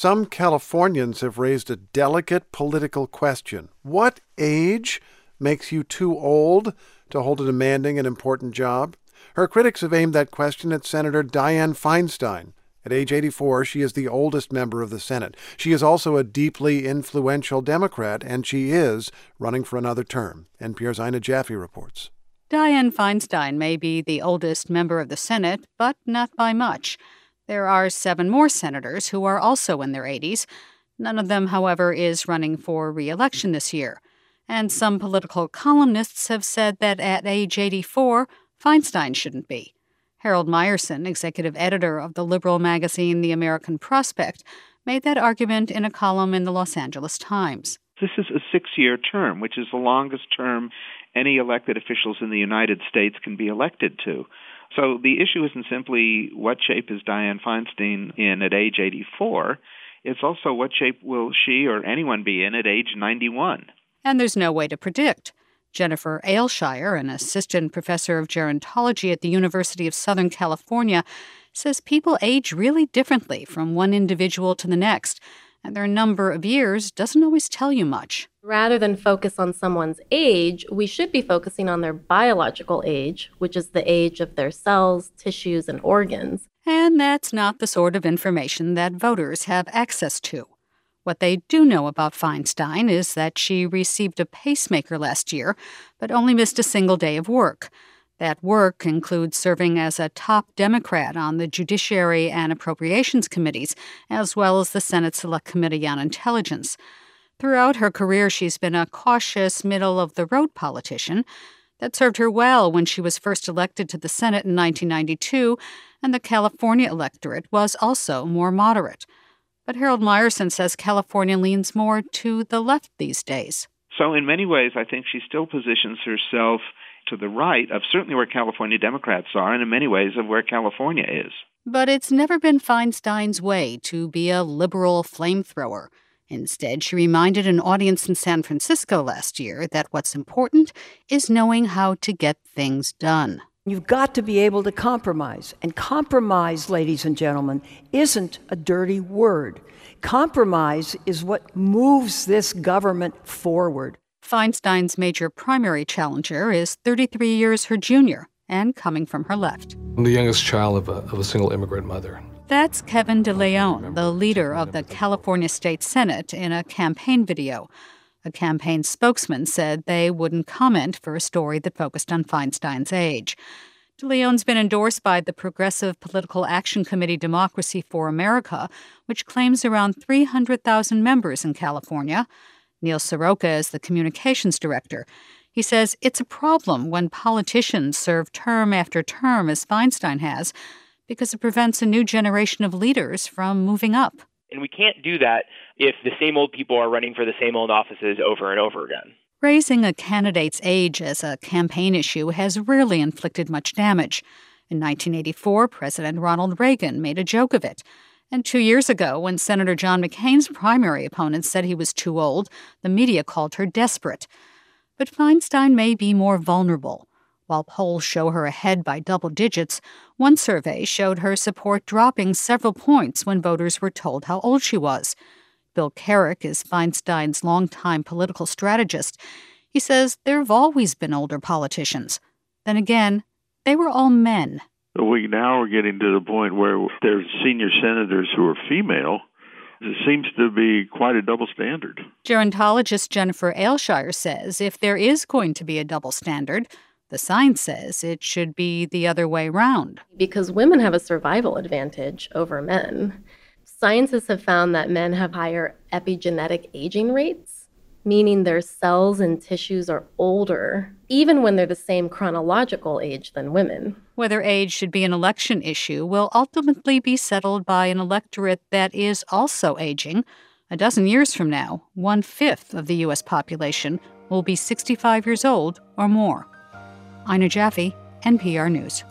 Some Californians have raised a delicate political question. What age makes you too old to hold a demanding and important job? Her critics have aimed that question at Senator Dianne Feinstein. At age 84, she is the oldest member of the Senate. She is also a deeply influential Democrat, and she is running for another term. NPR's Ina Jaffe reports. Dianne Feinstein may be the oldest member of the Senate, but not by much. There are 7 more senators who are also in their 80s. None of them, however, is running for re-election this year. And some political columnists have said that at age 84, Feinstein shouldn't be. Harold Meyerson, executive editor of the liberal magazine The American Prospect, made that argument in a column in the Los Angeles Times. This is a 6-year term, which is the longest term any elected officials in the United States can be elected to. So the issue isn't simply what shape is Dianne Feinstein in at age 84. It's also what shape will she or anyone be in at age 91. And there's no way to predict. Jennifer Ailshire, an assistant professor of gerontology at the University of Southern California, says people age really differently from one individual to the next, and their number of years doesn't always tell you much. Rather than focus on someone's age, we should be focusing on their biological age, which is the age of their cells, tissues, and organs. And that's not the sort of information that voters have access to. What they do know about Feinstein is that she received a pacemaker last year, but only missed a single day of work. That work includes serving as a top Democrat on the Judiciary and Appropriations Committees, as well as the Senate Select Committee on Intelligence. Throughout her career, she's been a cautious, middle-of-the-road politician. That served her well when she was first elected to the Senate in 1992, and the California electorate was also more moderate. But Harold Meyerson says California leans more to the left these days. So in many ways, I think she still positions herself to the right of certainly where California Democrats are, and in many ways of where California is. But it's never been Feinstein's way to be a liberal flamethrower. Instead, she reminded an audience in San Francisco last year that what's important is knowing how to get things done. You've got to be able to compromise. And compromise, ladies and gentlemen, isn't a dirty word. Compromise is what moves this government forward. Feinstein's major primary challenger is 33 years her junior and coming from her left. I'm the youngest child of a single immigrant mother. That's Kevin DeLeon, the leader of the California State Senate, in a campaign video. A campaign spokesman said they wouldn't comment for a story that focused on Feinstein's age. DeLeon's been endorsed by the Progressive Political Action Committee Democracy for America, which claims around 300,000 members in California. Neil Soroka is the communications director. He says it's a problem when politicians serve term after term, as Feinstein has, because it prevents a new generation of leaders from moving up. And we can't do that if the same old people are running for the same old offices over and over again. Raising a candidate's age as a campaign issue has rarely inflicted much damage. In 1984, President Ronald Reagan made a joke of it. And 2 years ago, when Senator John McCain's primary opponent said he was too old, the media called her desperate. But Feinstein may be more vulnerable. While polls show her ahead by double digits, one survey showed her support dropping several points when voters were told how old she was. Bill Carrick is Feinstein's longtime political strategist. He says there have always been older politicians. Then again, they were all men. We now are getting to the point where there's senior senators who are female. It seems to be quite a double standard. Gerontologist Jennifer Ailshire says if there is going to be a double standard, the science says it should be the other way round. Because women have a survival advantage over men. Scientists have found that men have higher epigenetic aging rates, meaning their cells and tissues are older, even when they're the same chronological age than women. Whether age should be an election issue will ultimately be settled by an electorate that is also aging. A dozen years from now, 1/5 of the U.S. population will be 65 years old or more. Ina Jaffe, NPR News.